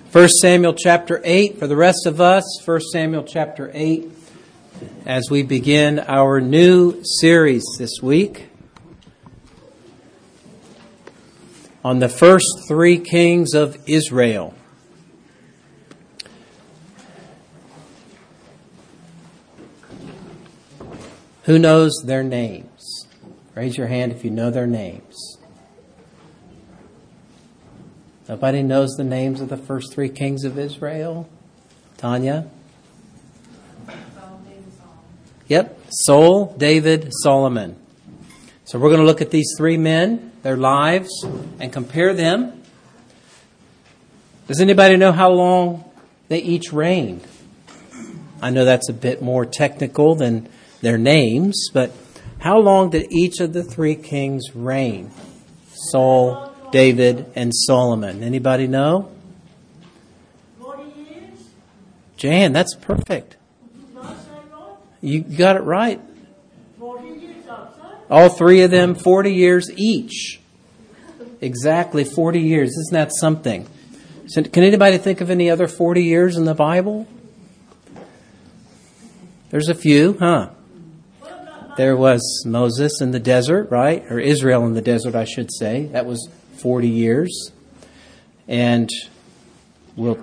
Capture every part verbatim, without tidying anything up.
First Samuel chapter eight, for the rest of us, First Samuel chapter eight, as we begin our new series this week on the first three kings of Israel. Who knows their names? Raise your hand if you know their names. Nobody knows the names of the first three kings of Israel? Tanya? Yep, Saul, David, Solomon. So we're going to look at these three men, their lives, and compare them. Does anybody know how long they each reigned? I know that's a bit more technical than their names, but how long did each of the three kings reign? Saul, David, and Solomon. Anybody know? forty years. Jan, that's perfect. You got it right. forty years outside. All three of them, forty years each. Exactly forty years. Isn't that something? So can anybody think of any other forty years in the Bible? There's a few, huh? There was Moses in the desert, right? Or Israel in the desert, I should say. That was forty years. And we'll...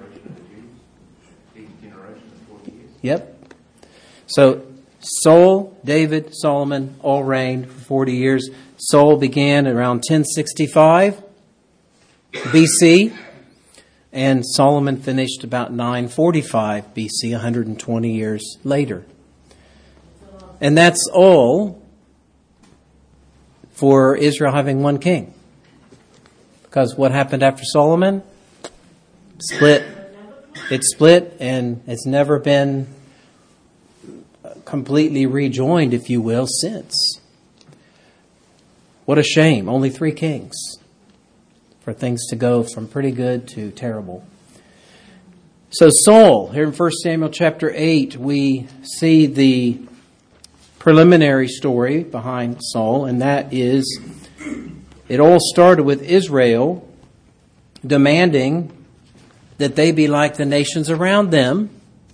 Yep. So Saul, David, Solomon all reigned for forty years. Saul began around ten sixty-five B C. And Solomon finished about nine forty-five B C, one hundred twenty years later. And that's all for Israel having one king. Because what happened after Solomon? Split. It split and it's never been completely rejoined, if you will, since. What a shame. Only three kings for things to go from pretty good to terrible. So Saul, here in First Samuel chapter eight, we see the preliminary story behind Saul, and that is, it all started with Israel demanding that they be like the nations around them.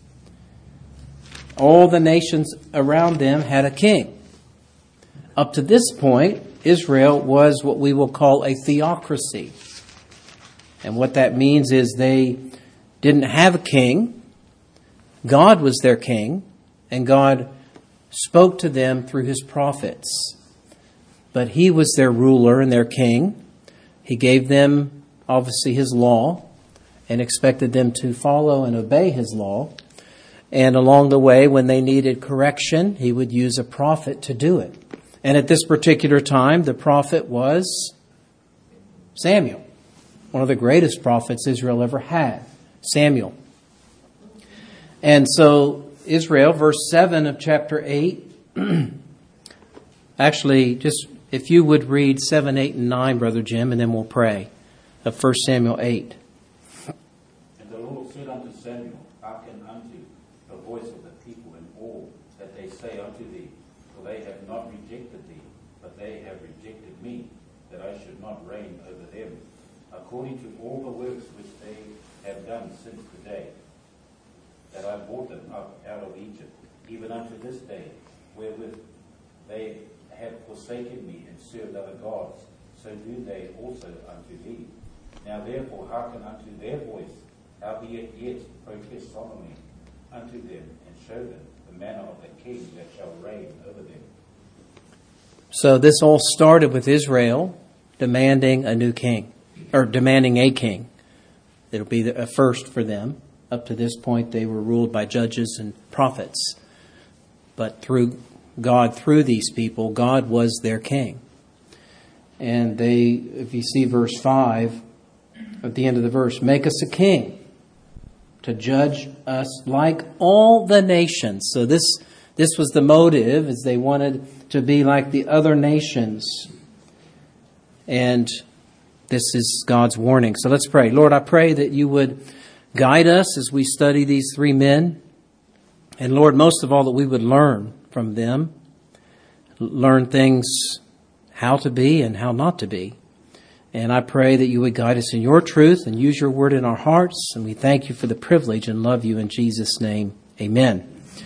All the nations around them had a king. Up to this point, Israel was what we will call a theocracy. And what that means is they didn't have a king. God was their king, and God spoke to them through his prophets. But he was their ruler and their king. He gave them, obviously, his law and expected them to follow and obey his law. And along the way, when they needed correction, he would use a prophet to do it. And at this particular time, the prophet was Samuel, one of the greatest prophets Israel ever had, Samuel. And so Israel, verse seven of chapter eight, actually, just if you would read seven, eight, and nine, Brother Jim, and then we'll pray, of First Samuel eight. And the Lord said unto Samuel, hearken unto the voice of the people in all that they say unto thee, for they have not rejected thee, but they have rejected me, that I should not reign over them, according to all the works which they have done since the day that I brought them up out of Egypt, even unto this day, wherewith they have forsaken me and served other gods, so do they also unto thee. Now therefore hearken unto their voice, howbeit yet protest solemnly unto them, and show them the manner of the king that shall reign over them. So this all started with Israel demanding a new king, or demanding a king. It'll be a first for them. Up to this point, they were ruled by judges and prophets. But through God, through these people, God was their king. And they, if you see verse five, at the end of the verse, make us a king to judge us like all the nations. So this, this was the motive, is they wanted to be like the other nations. And this is God's warning. So let's pray. Lord, I pray that you would guide us as we study these three men. And Lord, most of all, that we would learn from them. Learn things how to be and how not to be. And I pray that you would guide us in your truth and use your word in our hearts. And we thank you for the privilege and love you in Jesus' name. Amen.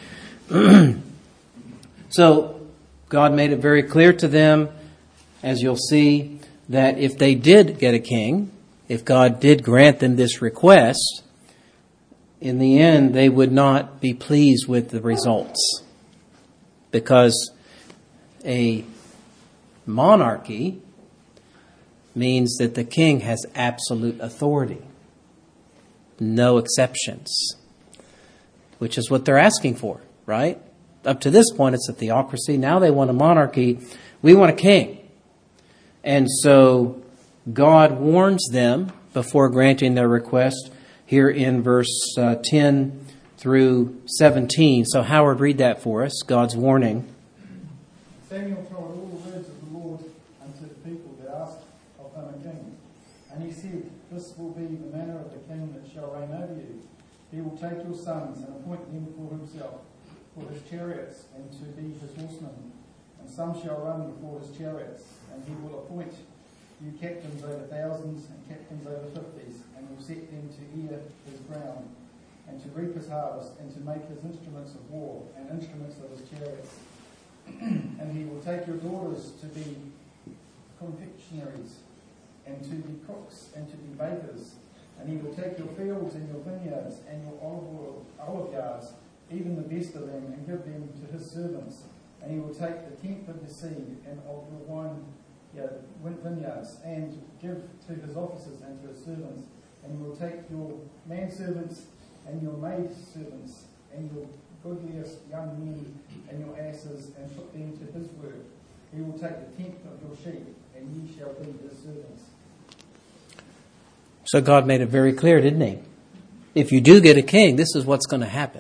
So God made it very clear to them, as you'll see, that if they did get a king, if God did grant them this request, in the end they would not be pleased with the results. Because a monarchy means that the king has absolute authority. No exceptions. Which is what they're asking for, right? Up to this point, it's a theocracy. Now they want a monarchy. We want a king. And so God warns them before granting their request here in verse uh, ten through seventeen. So Howard, read that for us, God's warning. Samuel told all the words of the Lord unto the people that asked of him a king. And he said, This will be the manner of the king that shall reign over you. He will take your sons and appoint them for himself, for his chariots, and to be his horsemen. And some shall run before his chariots, and he will appoint you captains over thousands and captains over fifties, and will set them to ear his ground, and to reap his harvest, and to make his instruments of war, and instruments of his chariots. And he will take your daughters to be confectionaries, and to be cooks, and to be bakers. And he will take your fields and your vineyards and your olive oil, olive yards, even the best of them, and give them to his servants. And he will take the tenth of the seed and of your wine yeah, vineyards, and give to his officers and to his servants. And he will take your manservants and your maidservants and your goodliest young men and your asses, and put them to his work. He will take the tenth of your sheep, and ye shall be his servants. So God made it very clear, didn't he? If you do get a king, this is what's going to happen.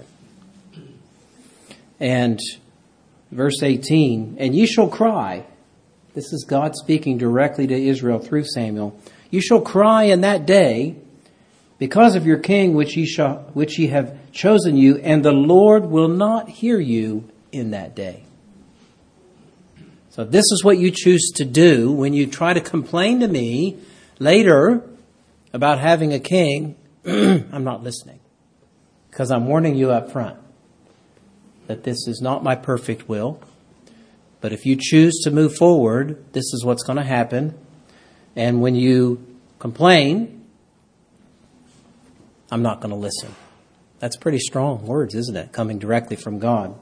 And verse eighteen, and ye shall cry. This is God speaking directly to Israel through Samuel. You shall cry in that day because of your king which ye shall, which ye have chosen you, and the Lord will not hear you in that day. So this is what you choose to do when you try to complain to me later about having a king. I'm not listening, because I'm warning you up front that this is not my perfect will. But if you choose to move forward, this is what's going to happen. And when you complain, I'm not going to listen. That's pretty strong words, isn't it? Coming directly from God.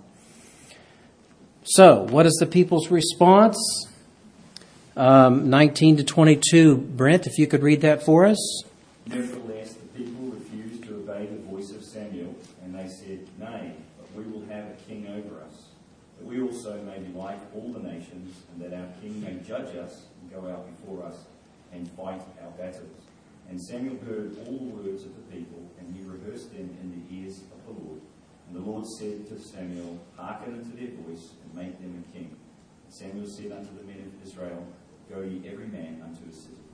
So, what is the people's response? Um, nineteen to twenty-two. Brent, if you could read that for us. Nevertheless, the people refused to obey the voice of Samuel, and they said, Nay, but we will have a king over us, that we also may be like all the nations, and that our king may judge us and go out before us and fight our battles. And Samuel heard all the words of the people, and he rehearsed them in the ears of the Lord. And the Lord said to Samuel, Hearken unto their voice, and make them a king. And Samuel said unto the men of Israel, Go ye every man unto his city.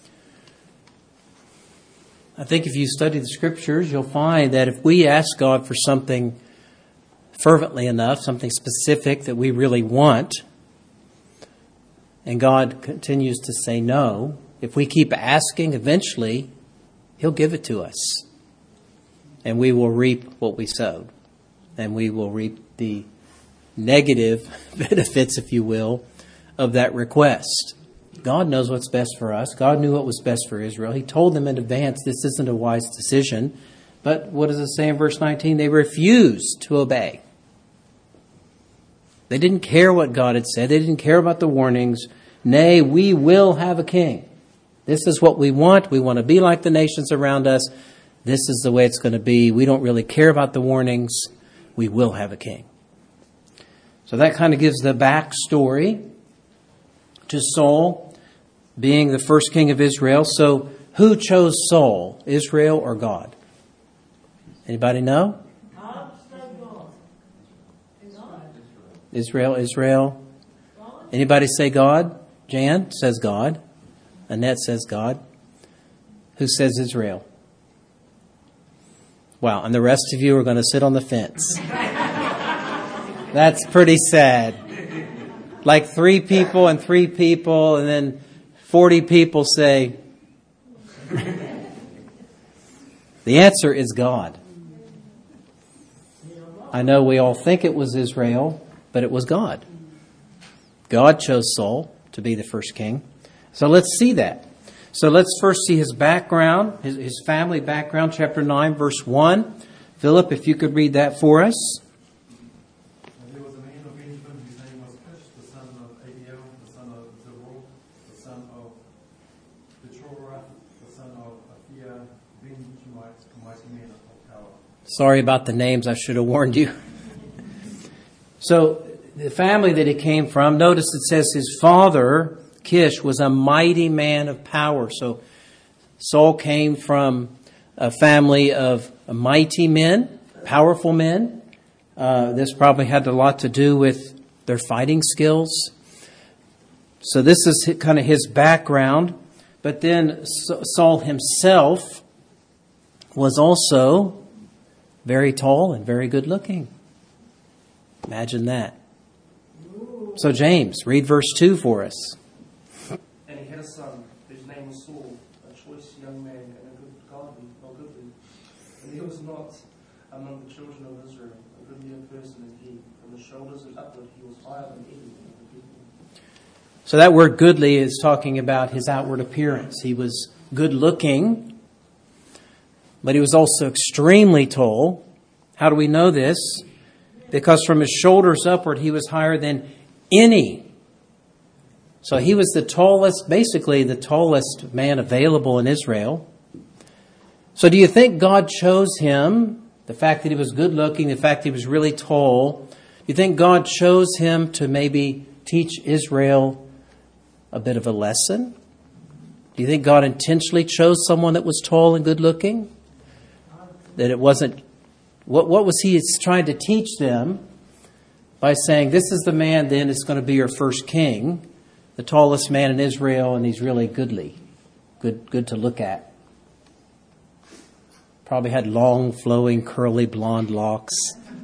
I think if you study the scriptures, you'll find that if we ask God for something fervently enough, something specific that we really want, and God continues to say no, if we keep asking, eventually He'll give it to us. And we will reap what we sowed. And we will reap the negative benefits, if you will, of that request. God knows what's best for us. God knew what was best for Israel. He told them in advance this isn't a wise decision. But what does it say in verse nineteen? They refused to obey. They didn't care what God had said. They didn't care about the warnings. Nay, we will have a king. This is what we want. We want to be like the nations around us. This is the way it's going to be. We don't really care about the warnings. We will have a king. So that kind of gives the backstory to Saul being the first king of Israel. So who chose Saul, Israel or God? Anybody know? God said God. God. Israel, Israel. Anybody say God? Jan says God. Annette says God. Who says Israel? Wow, and the rest of you are going to sit on the fence. That's pretty sad. Like three people and three people, and then forty people say, the answer is God. I know we all think it was Israel, but it was God. God chose Saul to be the first king. So let's see that. So let's first see his background, his, his family background, chapter nine, verse one. Philip, if you could read that for us. And there was a man of Benjamin whose name was Kish, the son of Abiel, the son of Zeror, the son of Bechorath, the son of Aphia, Benjamite, a mighty man of power. Sorry about the names. I should have warned you. So the family that he came from, notice it says his father, Kish, was a mighty man of power. So Saul came from a family of mighty men, powerful men. Uh, this probably had a lot to do with their fighting skills. So this is kind of his background. But then Saul himself was also very tall and very good looking. Imagine that. So James, read verse two for us. And he had a son, whose name was Saul, a choice young man and a good godly, or goodly. And he was not among the children of Israel, a goodlier person than he. From the shoulders and upward he was higher than any of the people. So that word goodly is talking about his outward appearance. He was good looking, but he was also extremely tall. How do we know this? Because from his shoulders upward he was higher than any. So he was the tallest, basically the tallest man available in Israel. So do you think God chose him, the fact that he was good looking, the fact that he was really tall, do you think God chose him to maybe teach Israel a bit of a lesson? Do you think God intentionally chose someone that was tall and good looking? That it wasn't, what, what was he trying to teach them by saying, this is the man then that's going to be your first king, the tallest man in Israel, and he's really goodly, good, good to look at. Probably had long, flowing, curly, blonde locks.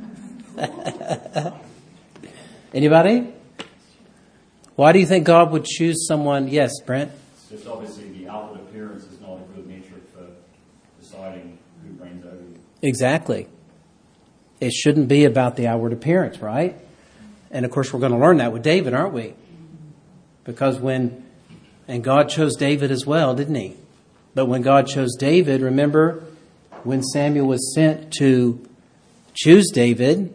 Anybody? Why do you think God would choose someone? Yes, Brent? It's just obviously the outward appearance is not a good metric for deciding who reigns over you. Exactly. It shouldn't be about the outward appearance, right? And of course, we're going to learn that with David, aren't we? Because when, and God chose David as well, didn't he? But when God chose David, remember when Samuel was sent to choose David,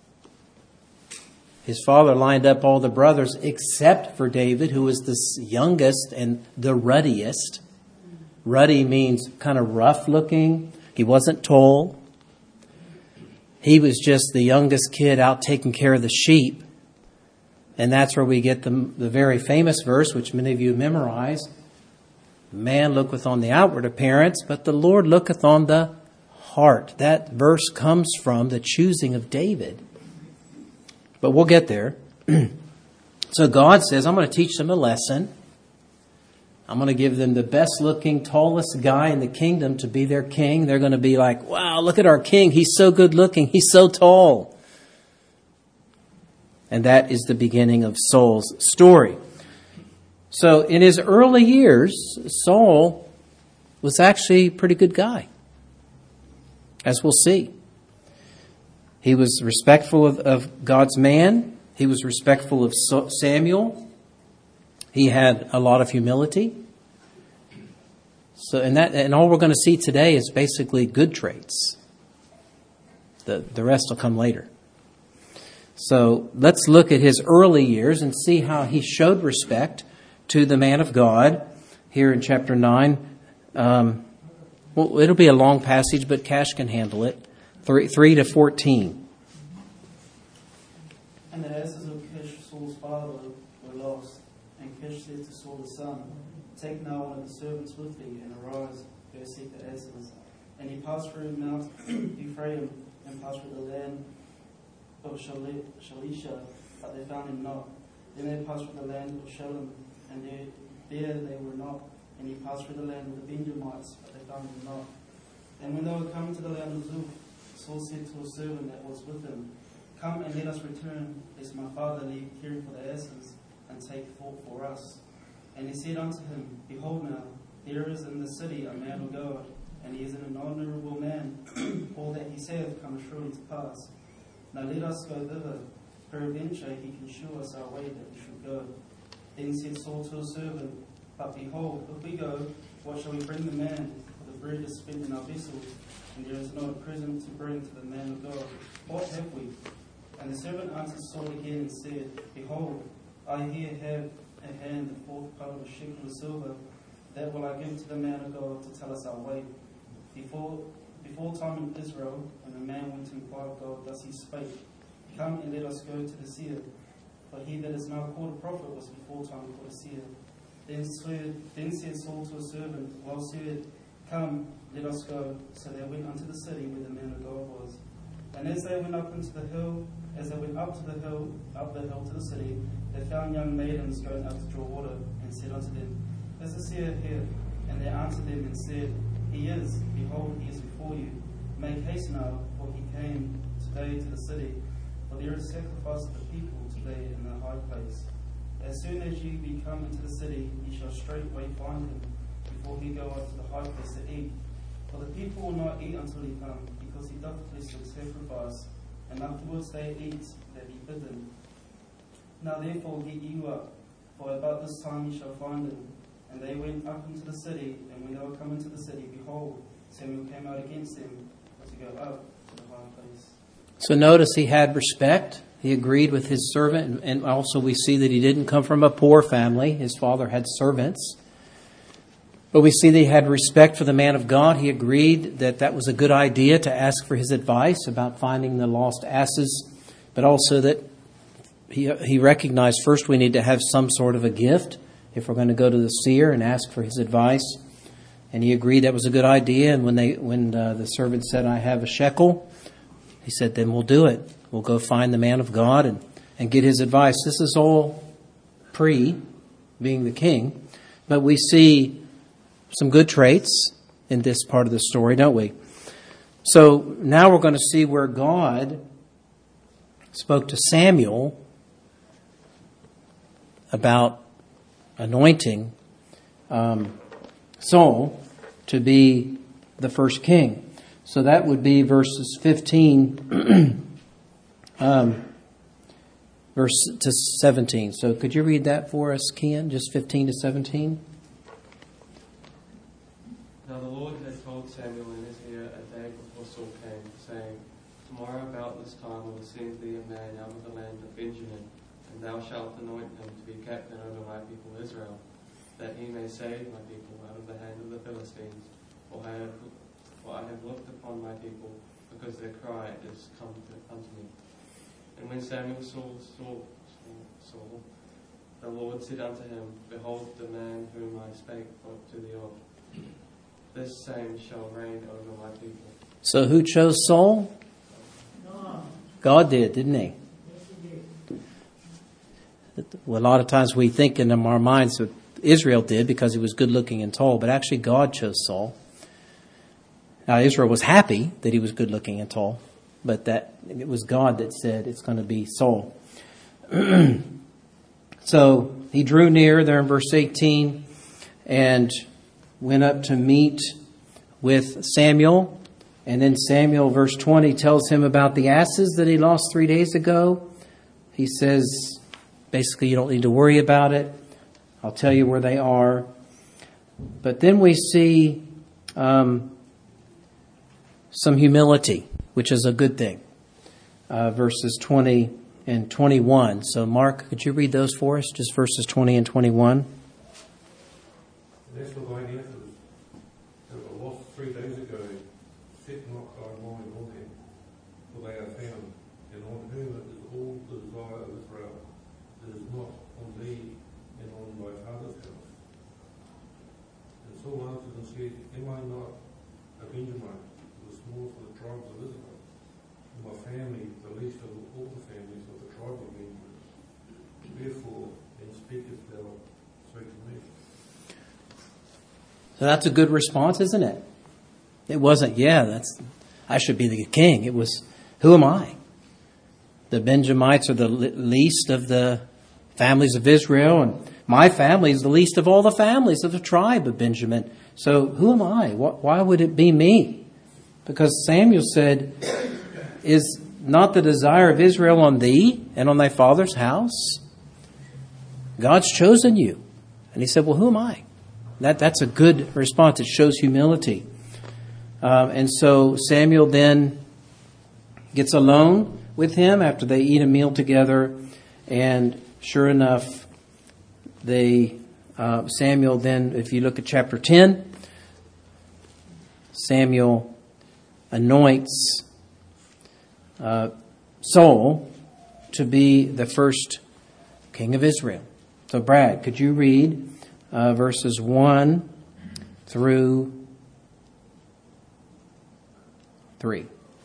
his father lined up all the brothers except for David, who was the youngest and the ruddiest. Ruddy means kind of rough looking. He wasn't tall. He was just the youngest kid out taking care of the sheep. And that's where we get the, the very famous verse, which many of you memorize. Man looketh on the outward appearance, but the Lord looketh on the heart. That verse comes from the choosing of David. But we'll get there. So God says, I'm going to teach them a lesson. I'm going to give them the best looking, tallest guy in the kingdom to be their king. They're going to be like, wow, look at our king. He's so good looking. He's so tall. And that is the beginning of Saul's story. So in his early years, Saul was actually a pretty good guy, as we'll see. He was respectful of, of God's man. He was respectful of Samuel. He had a lot of humility. So, and that, and all we're going to see today is basically good traits. The, the rest will come later. So let's look at his early years and see how he showed respect to the man of God here in chapter nine. Um, well, it'll be a long passage, but Cash can handle it. Three, three to fourteen. And the asses of Kish, Saul's father, were lost. And Kish said to Saul the son, take now one of the servants with thee, and arise, go seek the asses. And he passed through Mount Ephraim, and passed through the land of Shalisha, but they found him not. Then they passed through the land of Shalom, and there, there they were not. And he passed through the land of the Benjamites, but they found him not. And when they were coming to the land of Zuph, Saul said to a servant that was with him, come and let us return, lest my father leave caring for the asses, and take thought for us. And he said unto him, Behold now, there is in the city a man of God, and he is an honourable man. All that he saith cometh surely to pass. Now let us go thither. Peradventure he can shew us our way that we should go. Then said Saul to his servant, But behold, if we go, what shall we bring the man? For the bread is spent in our vessels, and there is not a present to bring to the man of God. What have we? And the servant answered Saul again and said, Behold, I here have at hand the fourth part of a shekel of silver. That will I give to the man of God to tell us our way. Before before time in Israel, when a man went to inquire of God, thus he spake, Come and let us go to the seer. For he that is now called a prophet was before time called a seer. Then said, then said Saul to his servant, Well said, Come, let us go. So they went unto the city where the man of God was. And as they went up into the hill, as they went up to the hill, up the hill to the city, they found young maidens going out to draw water, and said unto them, Is the seer here? And they answered them and said, He is. Behold, he is before you. Make haste now, for he came today to the city. For there is sacrifice of the people today in the high place. As soon as ye be come into the city, ye shall straightway find him, before he go up to the high place to eat. For the people will not eat until he come, because he doth bless the sacrifice, and afterwards they eat that be bidden. Now therefore get you up, for about this time ye shall find him. And they went up into the city, and when they were come into the city, behold, Samuel came out against them to go up to the high place. So notice he had respect. He agreed with his servant, and also we see that he didn't come from a poor family. His father had servants. But we see that he had respect for the man of God. He agreed that that was a good idea to ask for his advice about finding the lost asses, but also that he, he recognized first we need to have some sort of a gift if we're going to go to the seer and ask for his advice. And he agreed that was a good idea. And when they when uh, the servant said, I have a shekel, he said, then we'll do it. We'll go find the man of God and, and get his advice. This is all pre being the king. But we see some good traits in this part of the story, don't we? So now we're going to see where God spoke to Samuel about anointing um, Saul to be the first king. So that would be verses fifteen um, verse to seventeen. So could you read that for us, Ken? Just fifteen to seventeen. Now the Lord had told Samuel in his ear a day before Saul came, saying, Tomorrow about this time I will send thee a man out of the land of Benjamin, and thou shalt anoint him to be captain over my people Israel, that he may save my people out of the hand of the Philistines. For I have, for I have looked upon my people, because their cry is come to, unto me. And when Samuel saw Saul, Saul, Saul, the Lord said unto him, Behold the man whom I spake to thee of. This same shall reign over my people. So who chose Saul? God. God did, didn't he? Yes, he did. Well, a lot of times we think in our minds that Israel did because he was good looking and tall, but actually God chose Saul. Now Israel was happy that he was good looking and tall, but that it was God that said it's going to be Saul. So he drew near there in verse eighteen and went up to meet with Samuel. And then Samuel, verse twenty, tells him about the asses that he lost three days ago. He says, basically, you don't need to worry about it. I'll tell you where they are. But then we see um, some humility, which is a good thing. Uh, verses twenty and twenty-one. So, Mark, could you read those for us? Just verses twenty and twenty-one. That's what thine answers that were lost three days ago. Set not thy mind on them, for they are found, and on whom it is all the desire of Israel. It is not on thee and on thy father's house. And Saul answered and said, Am I not a Benjamite, the smallest of the tribes of Israel? And my family, the least of all the families of the tribe of Benjamin. Therefore, then speakest thou so to me. So that's a good response, isn't it? It wasn't, yeah, that's I should be the king. It was, who am I? The Benjamites are the least of the families of Israel, and my family is the least of all the families of the tribe of Benjamin. So who am I? Why would it be me? Because Samuel said, is not the desire of Israel on thee and on thy father's house? God's chosen you. And he said, well, who am I? That That's a good response. It shows humility. Um, and so Samuel then gets alone with him after they eat a meal together. And sure enough, they uh, Samuel then, if you look at chapter ten, Samuel anoints uh, Saul to be the first king of Israel. So Brad, could you read uh, verses one through three?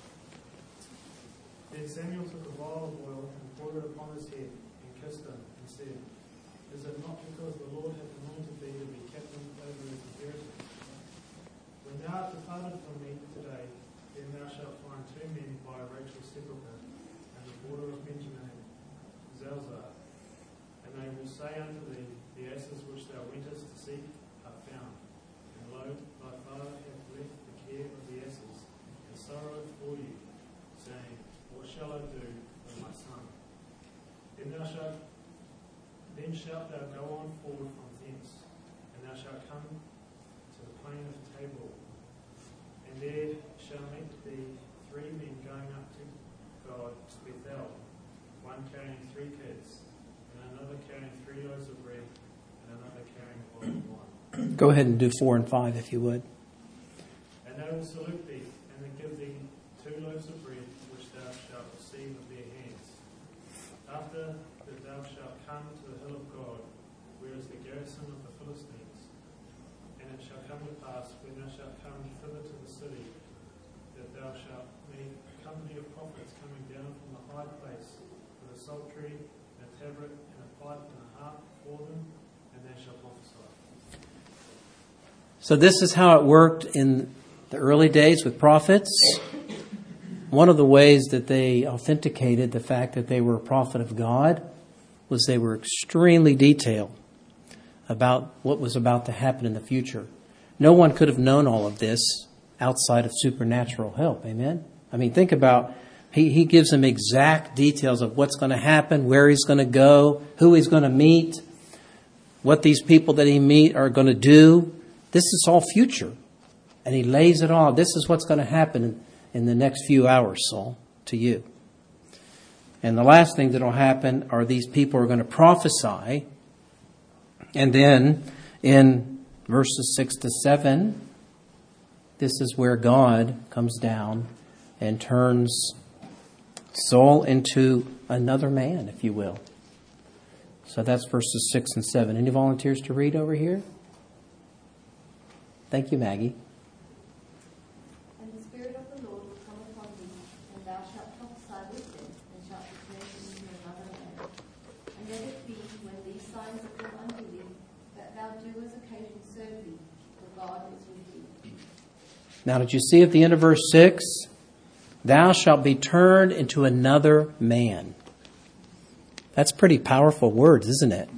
Then Samuel took a vial of oil and poured it upon his head and kissed him and said, is it not because the Lord hath anointed thee to be captain over his inheritance? When thou art departed from me today, then thou shalt find two men by Rachel's sepulchre and the border of Benjamin and Zelzah. And they will say unto thee, the asses which thou wentest to seek are found. And lo, thy father hath left the care of the asses and sorrow for you, saying, what shall I do, O my son? Then thou shalt then shalt thou go on forward from thence, and thou shalt come to the plain of Tabor, and there shall meet thee three men going up to God to Bethel, one carrying three kids, and another carrying three loaves of bread, and another carrying a bottle of wine. Go ahead and do four and five if you would. And they will salute thee, and they give thee two loaves of bread, which thou shalt receive of their hands. After that thou shalt come to the hill of God, where is the garrison of the Philistines. And it shall come to pass, when thou shalt come thither to the city, that thou shalt meet a company of prophets coming down from the high place, with a psaltery, and a tabret, and a pipe, and a harp before them, and they shall prophesy. So this is how it worked in the early days with prophets. One of the ways that they authenticated the fact that they were a prophet of God was they were extremely detailed about what was about to happen in the future. No one could have known all of this outside of supernatural help. Amen? I mean, think about, he, he gives them exact details of what's going to happen, where he's going to go, who he's going to meet, what these people that he meet are going to do. This is all future. And he lays it all. This is what's going to happen in, in the next few hours, Saul, to you. And the last thing that will happen are these people are going to prophesy. And then in verses six to seven, this is where God comes down and turns Saul into another man, if you will. So that's verses six and seven. Any volunteers to read over here? Thank you, Maggie. And the Spirit of the Lord will come upon thee, and thou shalt prophesy with them, and shalt be turned into another man. And let it be, when these signs are come unto thee, that thou do as occasion serve thee, for God is with thee. Now, did you see at the end of verse six? Thou shalt be turned into another man. That's pretty powerful words, isn't it?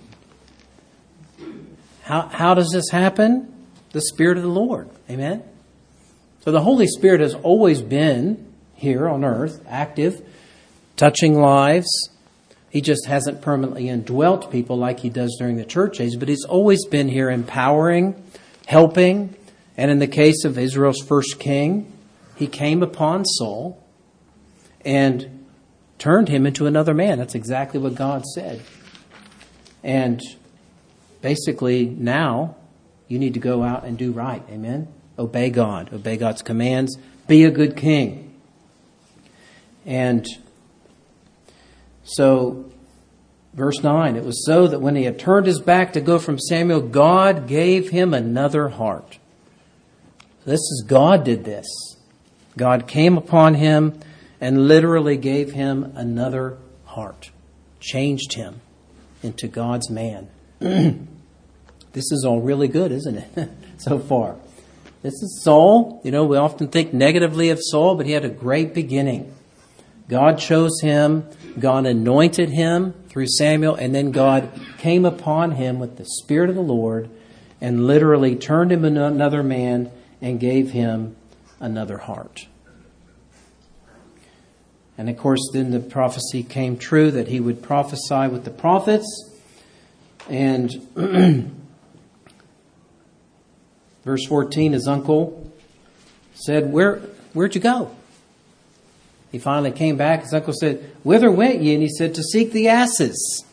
How, how does this happen? The Spirit of the Lord. Amen? So the Holy Spirit has always been here on earth, active, touching lives. He just hasn't permanently indwelt people like he does during the church age, but he's always been here empowering, helping. And in the case of Israel's first king, he came upon Saul and turned him into another man. That's exactly what God said. And basically now you need to go out and do right. Amen? Obey God. Obey God's commands. Be a good king. And so, verse nine, it was so that when he had turned his back to go from Samuel, God gave him another heart. This is God did this. God came upon him and literally gave him another heart. Changed him into God's man. This is all really good, isn't it? So far. This is Saul. You know, we often think negatively of Saul, but he had a great beginning. God chose him, God anointed him through Samuel, and then God came upon him with the Spirit of the Lord and literally turned him into another man and gave him another heart. And of course, then the prophecy came true that he would prophesy with the prophets. And verse fourteen, his uncle said, Where, where'd you go? He finally came back. His uncle said, Whither went ye? And he said, To seek the asses.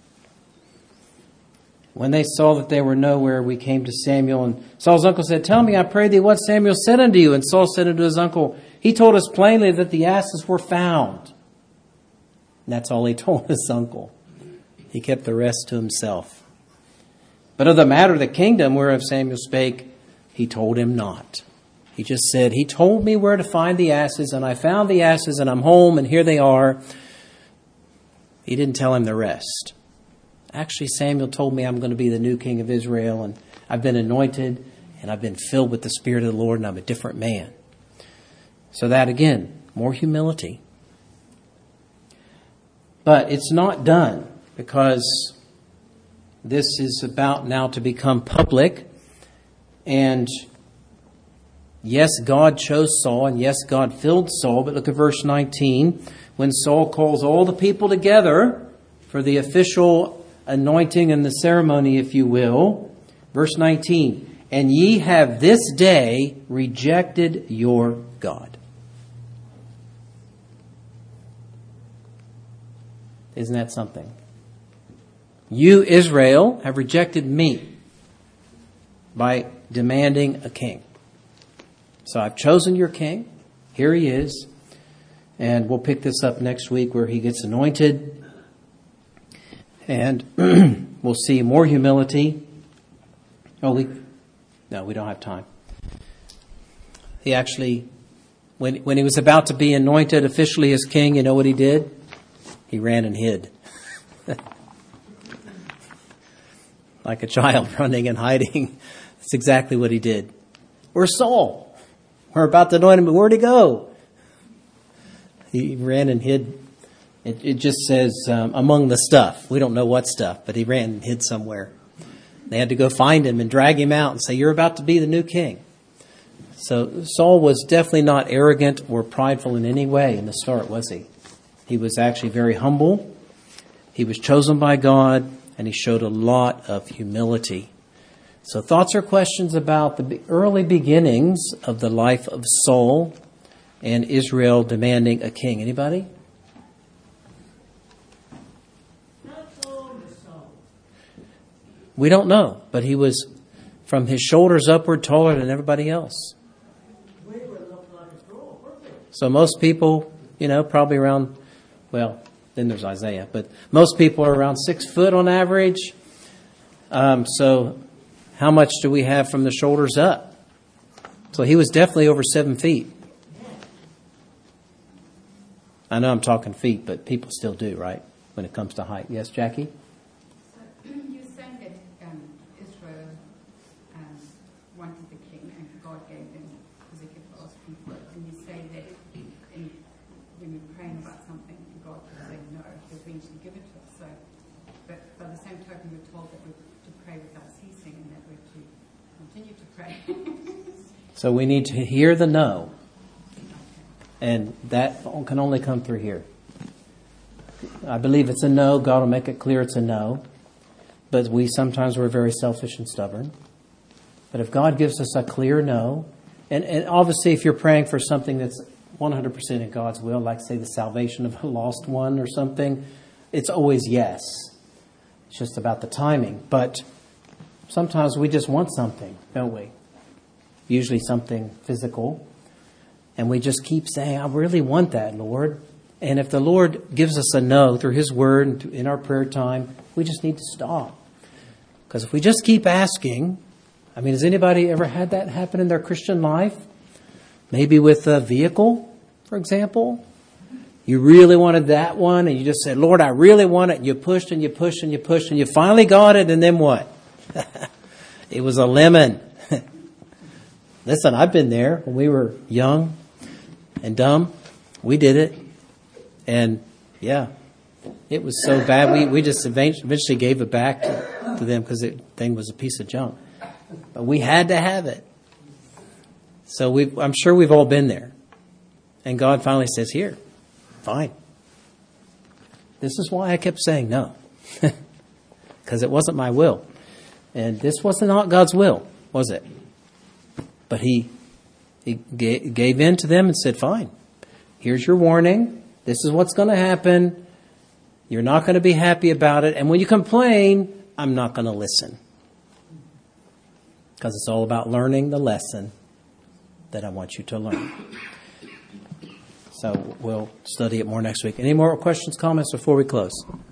When they saw that they were nowhere, we came to Samuel. And Saul's uncle said, Tell me, I pray thee, what Samuel said unto you. And Saul said unto his uncle, He told us plainly that the asses were found. And that's all he told his uncle. He kept the rest to himself. But of the matter of the kingdom whereof Samuel spake, he told him not. He just said, He told me where to find the asses, and I found the asses, and I'm home, and here they are. He didn't tell him the rest. Actually, Samuel told me I'm going to be the new king of Israel, and I've been anointed, and I've been filled with the Spirit of the Lord, and I'm a different man. So that, again, more humility. But it's not done, because this is about now to become public. And yes, God chose Saul, and yes, God filled Saul. But look at verse nineteen. When Saul calls all the people together for the official anointing and the ceremony, if you will. Verse nineteen. And ye have this day rejected your God. Isn't that something? You, Israel, have rejected me by demanding a king. So I've chosen your king. Here he is. And we'll pick this up next week where he gets anointed. And we'll see more humility. Oh, we, no, we don't have time. He actually, when, when he was about to be anointed officially as king, you know what he did? He ran and hid. Like a child running and hiding. That's exactly what he did. Where's Saul? We're about to anoint him, but where'd he go? He ran and hid. It, it just says um, among the stuff. We don't know what stuff, but he ran and hid somewhere. They had to go find him and drag him out and say, You're about to be the new king. So Saul was definitely not arrogant or prideful in any way in the start, was he? He was actually very humble. He was chosen by God, and he showed a lot of humility. So thoughts or questions about the early beginnings of the life of Saul and Israel demanding a king? Anybody? We don't know, but he was from his shoulders upward taller than everybody else. So most people, you know, probably around, well, then there's Isaiah, but most people are around six foot on average. Um, so how much do we have from the shoulders up? So he was definitely over seven feet. I know I'm talking feet, but people still do, right? When it comes to height. Yes, Jackie? You said that um, Israel um, wanted the king and God gave them Ezekiel asking for it. And you say that in, when you're praying about something, God will say no, he'll eventually give it to us. So, but by the same token, we're told that we're to pray without ceasing and that we're to continue to pray. So we need to hear the no. And that can only come through here. I believe it's a no. God will make it clear it's a no. But we sometimes we're very selfish and stubborn. But if God gives us a clear no, and, and obviously if you're praying for something that's one hundred percent in God's will, like say the salvation of a lost one or something, it's always yes. It's just about the timing. But sometimes we just want something, don't we? Usually something physical. And we just keep saying, I really want that, Lord. And if the Lord gives us a no through His Word and in our prayer time, we just need to stop. Because if we just keep asking, I mean, has anybody ever had that happen in their Christian life? Maybe with a vehicle, for example. You really wanted that one and you just said, Lord, I really want it. And you pushed and you pushed and you pushed and you finally got it. And then what? It was a lemon. Listen, I've been there when we were young and dumb. We did it. And, yeah, it was so bad. We, we just eventually gave it back to, to them because the thing was a piece of junk. But we had to have it. So we, I'm sure we've all been there. And God finally says, here, fine. This is why I kept saying no. Because it wasn't my will. And this was not God's will, was it? But he, he gave in to them and said, fine, here's your warning. This is what's going to happen. You're not going to be happy about it. And when you complain, I'm not going to listen. Because it's all about learning the lesson that I want you to learn. So we'll study it more next week. Any more questions, comments before we close?